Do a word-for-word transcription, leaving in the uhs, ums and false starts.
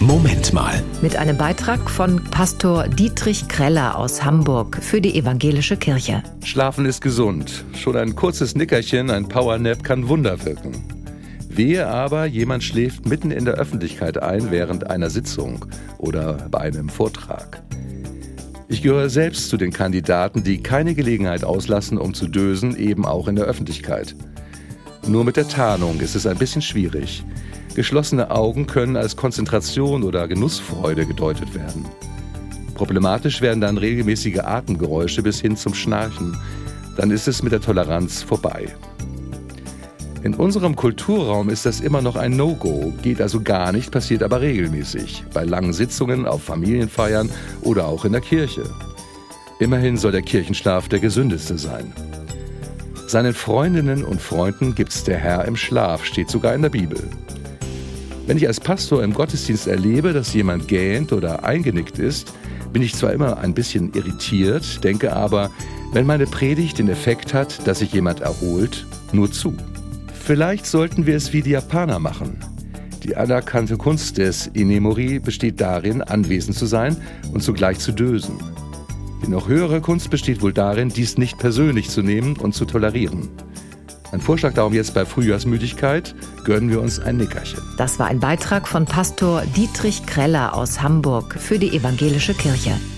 Moment mal. Mit einem Beitrag von Pastor Dietrich Kreller aus Hamburg für die Evangelische Kirche. Schlafen ist gesund. Schon ein kurzes Nickerchen, ein Powernap kann Wunder wirken. Wehe aber, jemand schläft mitten in der Öffentlichkeit ein während einer Sitzung oder bei einem Vortrag. Ich gehöre selbst zu den Kandidaten, die keine Gelegenheit auslassen, um zu dösen, eben auch in der Öffentlichkeit. Nur mit der Tarnung ist es ein bisschen schwierig. Geschlossene Augen können als Konzentration oder Genussfreude gedeutet werden. Problematisch werden dann regelmäßige Atemgeräusche bis hin zum Schnarchen. Dann ist es mit der Toleranz vorbei. In unserem Kulturraum ist das immer noch ein No-Go, geht also gar nicht, passiert aber regelmäßig, bei langen Sitzungen, auf Familienfeiern oder auch in der Kirche. Immerhin soll der Kirchenschlaf der gesündeste sein. Seinen Freundinnen und Freunden gibt's der Herr im Schlaf, steht sogar in der Bibel. Wenn ich als Pastor im Gottesdienst erlebe, dass jemand gähnt oder eingenickt ist, bin ich zwar immer ein bisschen irritiert, denke aber, wenn meine Predigt den Effekt hat, dass sich jemand erholt, nur zu. Vielleicht sollten wir es wie die Japaner machen. Die anerkannte Kunst des Inemori besteht darin, anwesend zu sein und zugleich zu dösen. Die noch höhere Kunst besteht wohl darin, dies nicht persönlich zu nehmen und zu tolerieren. Ein Vorschlag darum jetzt bei Frühjahrsmüdigkeit, gönnen wir uns ein Nickerchen. Das war ein Beitrag von Pastor Dietrich Kreller aus Hamburg für die Evangelische Kirche.